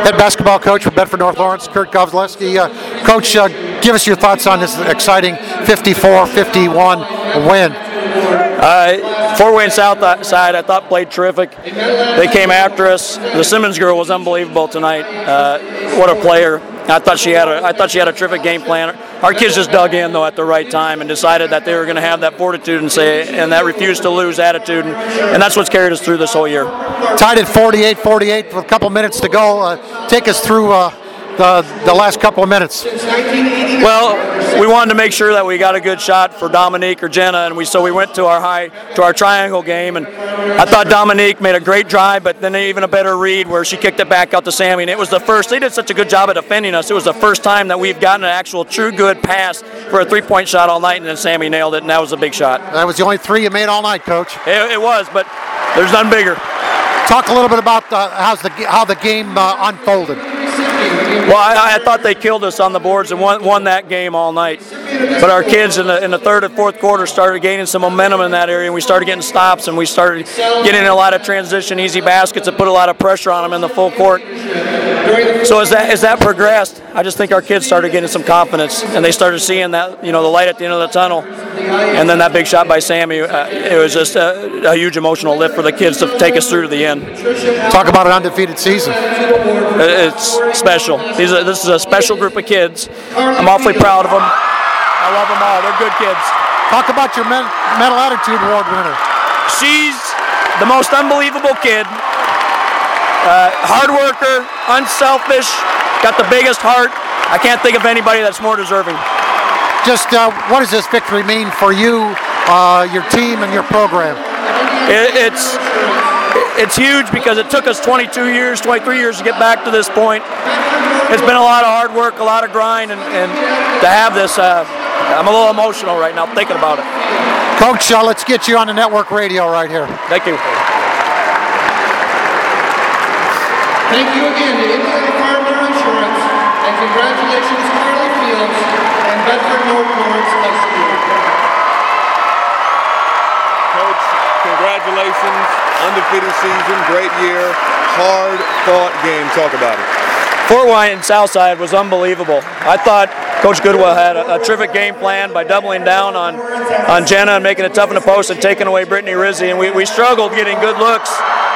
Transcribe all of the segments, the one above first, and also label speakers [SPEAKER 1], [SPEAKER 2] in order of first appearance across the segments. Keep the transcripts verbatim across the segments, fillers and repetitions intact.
[SPEAKER 1] head basketball coach for Bedford North Lawrence, Kurt Kovaleski. Uh, coach, uh, give us your thoughts on this exciting fifty-four fifty-one win.
[SPEAKER 2] Uh, Fort Wayne South side, I thought played terrific. They came after us. The Simmons girl was unbelievable tonight. Uh, what a player! I thought she had a, I thought she had a terrific game plan. Our kids just dug in though at the right time and decided that they were going to have that fortitude and say, and that refuse to lose attitude, and, and that's what's carried us through this whole year.
[SPEAKER 1] Tied at forty-eight forty-eight with a couple minutes to go. Uh, take us through uh, the the last couple of minutes.
[SPEAKER 2] Well, we wanted to make sure that we got a good shot for Dominique or Jenna, and we so we went to our high to our triangle game, and I thought Dominique made a great drive, but then even a better read where she kicked it back out to Sammy, and it was the first. They did such a good job at defending us. It was the first time that we've gotten an actual true good pass for a three-point shot all night, and then Sammy nailed it, and that was a big shot.
[SPEAKER 1] That was the only three you made all night, Coach.
[SPEAKER 2] It, it was, but there's none bigger.
[SPEAKER 1] Talk a little bit about uh, how's the how the game uh, unfolded.
[SPEAKER 2] Well, I, I thought they killed us on the boards and won, won that game all night. But our kids in the, in the third and fourth quarter started gaining some momentum in that area, and we started getting stops, and we started getting a lot of transition, easy baskets that put a lot of pressure on them in the full court. So as that as that progressed, I just think our kids started getting some confidence, and they started seeing that, you know, the light at the end of the tunnel. And then that big shot by Sammy, uh, it was just a, a huge emotional lift for the kids to take us through to the end.
[SPEAKER 1] Talk about an undefeated season.
[SPEAKER 2] It's special. These are, this is a special group of kids. I'm awfully proud of them. I love them all. They're good kids.
[SPEAKER 1] Talk about your men, Mental Attitude Award winner.
[SPEAKER 2] She's the most unbelievable kid. Uh, hard worker, unselfish, got the biggest heart. I can't think of anybody that's more deserving.
[SPEAKER 1] Just uh, what does this victory mean for you, uh, your team, and your program?
[SPEAKER 2] It, it's it's huge because it took us twenty-two years, twenty-three years to get back to this point. It's been a lot of hard work, a lot of grind, and, and to have this, uh, I'm a little emotional right now thinking about it.
[SPEAKER 1] Coach, uh, let's get you on the network radio right here.
[SPEAKER 2] Thank you.
[SPEAKER 3] Thank you again to Indiana Farmer Insurance, and congratulations, Carly Fields and Bedford North Lawrence High School.
[SPEAKER 4] Coach, congratulations, undefeated season, great year, hard-fought game. Talk about it.
[SPEAKER 2] Fort Wayne Southside was unbelievable. I thought Coach Goodwill had a, a terrific game plan by doubling down on, on Jenna and making it tough in the post and taking away Brittany Rizzi, and we, we struggled getting good looks.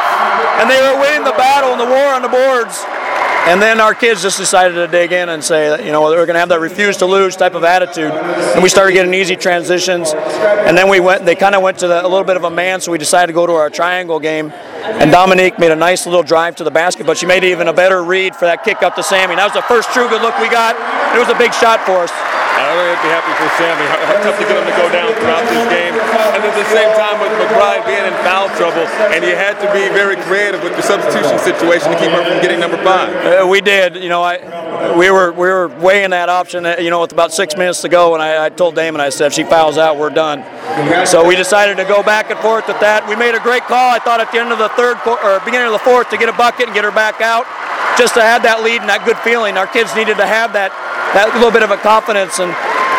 [SPEAKER 2] And they were winning the battle and the war on the boards. And then our kids just decided to dig in and say, that, you know, they're going to have that refuse to lose type of attitude. And we started getting easy transitions. And then we went, they kind of went to the, a little bit of a man, so we decided to go to our triangle game. And Dominique made a nice little drive to the basket, but she made even a better read for that kick up to Sammy. And that was the first true good look we got. It was a big shot for us.
[SPEAKER 4] I really be happy for Sammy. How tough to get him to go down throughout this game. And at the same time with McBride being in foul trouble, and you had to be very creative with the substitution situation to keep her from getting number five.
[SPEAKER 2] Uh, we did. You know, I we were we were weighing that option. You know, with about six minutes to go, and I, I told Damon, I said, if she fouls out, we're done. So we decided to go back and forth with that. We made a great call. I thought at the end of the third or beginning of the fourth to get a bucket and get her back out, just to have that lead and that good feeling. Our kids needed to have that that little bit of a confidence, and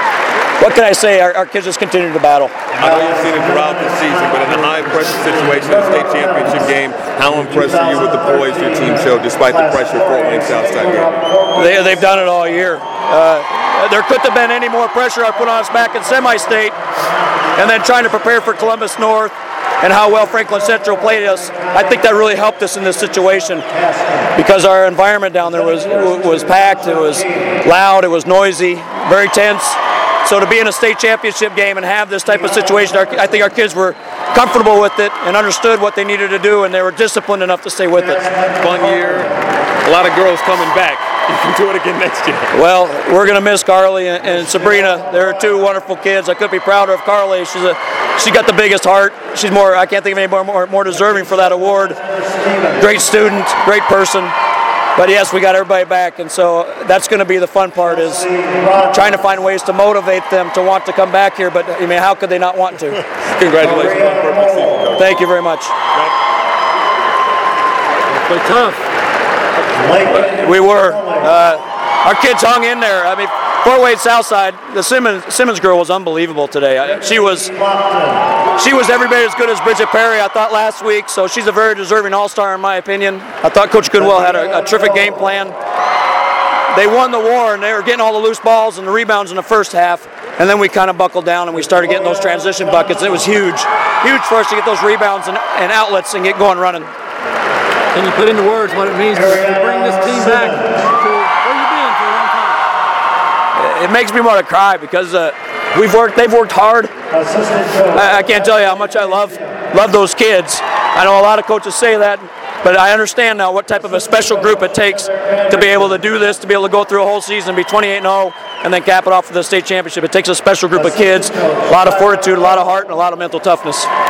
[SPEAKER 2] what can I say? Our, our kids just continue to battle.
[SPEAKER 4] I know you've seen it throughout the season, but in a high-pressure situation, a state championship game, how impressed are you with the poise your team showed despite the pressure Fort Wayne Southside gave?
[SPEAKER 2] They, they've done it all year. Uh, there couldn't have been any more pressure I put on us back in semi-state, and then trying to prepare for Columbus North and how well Franklin Central played us. I think that really helped us in this situation because our environment down there was was packed, it was loud, it was noisy, very tense. So to be in a state championship game and have this type of situation, our, I think our kids were comfortable with it and understood what they needed to do, and they were disciplined enough to stay with it.
[SPEAKER 4] Fun year, a lot of girls coming back. You can do it again next year.
[SPEAKER 2] Well, we're going to miss Carly and, and Sabrina. They're two wonderful kids. I couldn't be prouder of Carly. She's a, she got the biggest heart. She's more, I can't think of anybody more, more deserving for that award. Great student, great person. But yes, we got everybody back, and so that's going to be the fun part, is trying to find ways to motivate them to want to come back here. But I mean, how could they not want to?
[SPEAKER 4] Congratulations on the perfect season.
[SPEAKER 2] Thank you very much.
[SPEAKER 1] Play tough.
[SPEAKER 2] We were. Uh, our kids hung in there. I mean, Fort Wayne Southside, the Simmons, Simmons girl was unbelievable today. I, she was she was every bit as good as Bridget Perry, I thought, last week, so she's a very deserving all-star in my opinion. I thought Coach Goodwill had a, a terrific game plan. They won the war, and they were getting all the loose balls and the rebounds in the first half, and then we kind of buckled down and we started getting those transition buckets. It was huge, huge for us to get those rebounds and, and outlets and get going running.
[SPEAKER 5] Can you put into words what it means to bring this team back to where you've been for a long time?
[SPEAKER 2] It makes me want to cry because uh, we've worked, they've worked hard. I, I can't tell you how much I love, love those kids. I know a lot of coaches say that, but I understand now what type of a special group it takes to be able to do this, to be able to go through a whole season, be twenty-eight and oh, and then cap it off for the state championship. It takes a special group of kids, a lot of fortitude, a lot of heart, and a lot of mental toughness.